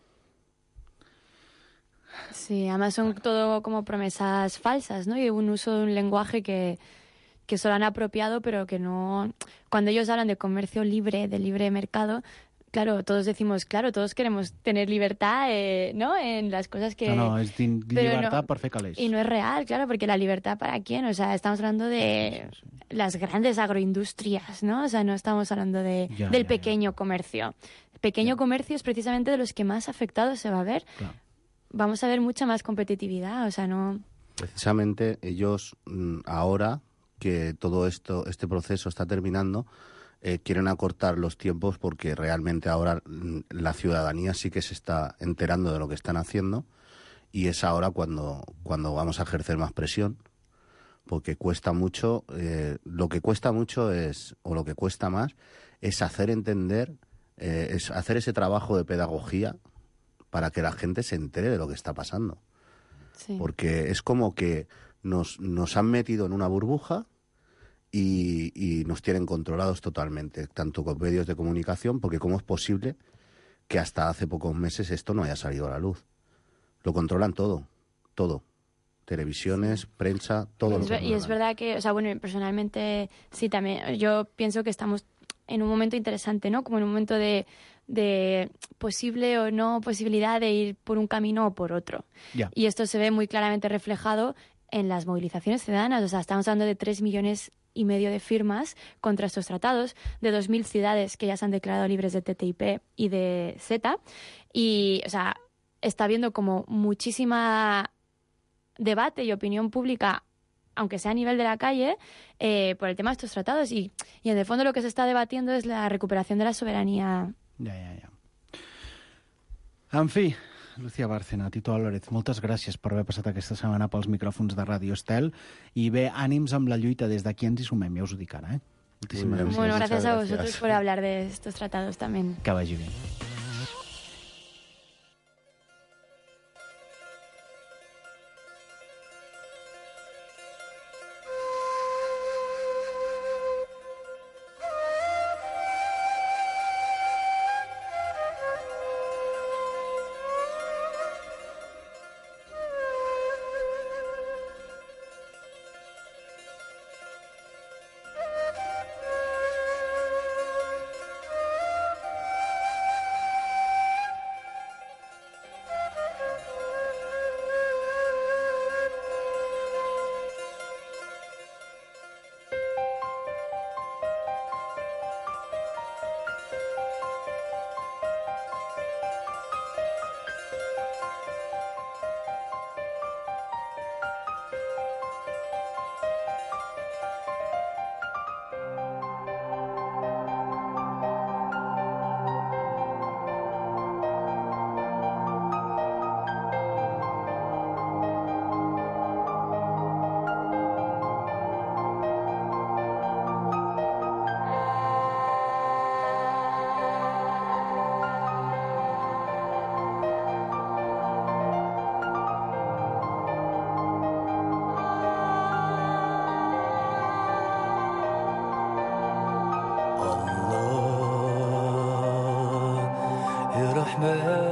Speaker 8: Sí, además son todo como promesas falsas, ¿no? Y un uso de un lenguaje que solo han apropiado, pero que no... Cuando ellos hablan de comercio libre, de libre mercado... Claro, todos decimos, claro, todos queremos tener libertad, ¿no? En las cosas que...
Speaker 7: No, es libertad per fer calés.
Speaker 8: Y no es real, claro, porque la libertad ¿para quién? O sea, estamos hablando de las grandes agroindustrias, ¿no? O sea, no estamos hablando del pequeño comercio. El pequeño comercio es precisamente de los que más afectados se va a ver.
Speaker 7: Claro.
Speaker 8: Vamos a ver mucha más competitividad, o sea, no...
Speaker 9: Precisamente ellos, ahora que todo este proceso está terminando... quieren acortar los tiempos porque realmente ahora la ciudadanía sí que se está enterando de lo que están haciendo y es ahora cuando vamos a ejercer más presión, porque cuesta mucho, lo que cuesta más es hacer entender, es hacer ese trabajo de pedagogía para que la gente se entere de lo que está pasando.
Speaker 8: Sí.
Speaker 9: Porque es como que nos han metido en una burbuja y nos tienen controlados totalmente, tanto con medios de comunicación, porque ¿cómo es posible que hasta hace pocos meses esto no haya salido a la luz? Lo controlan todo. televisiones, prensa, todo lo que
Speaker 8: Y es verdad que, o sea, bueno, personalmente sí, también yo pienso que estamos en un momento interesante, ¿no? Como en un momento de posible o no posibilidad de ir por un camino o por otro.
Speaker 7: Ya.
Speaker 8: Y esto se ve muy claramente reflejado en las movilizaciones ciudadanas. O sea, estamos hablando de 3,5 millones de firmas contra estos tratados, de 2.000 ciudades que ya se han declarado libres de TTIP y de CETA. Y, o sea, está habiendo como muchísima debate y opinión pública, aunque sea a nivel de la calle, por el tema de estos tratados. Y en el fondo lo que se está debatiendo es la recuperación de la soberanía.
Speaker 7: Ja. En fi, Lucía Bárcena, Tito Álvarez, moltes gràcies per haver passat aquesta setmana pels micròfons de Ràdio Estel i bé, ànims amb la lluita, des d'aquí ens hi sumem, ja us ho dic ara, Moltíssimes gràcies.
Speaker 8: Bueno, gracias a vosotros por hablar de estos tratados también.
Speaker 7: Que vagi bé.
Speaker 10: الرحمن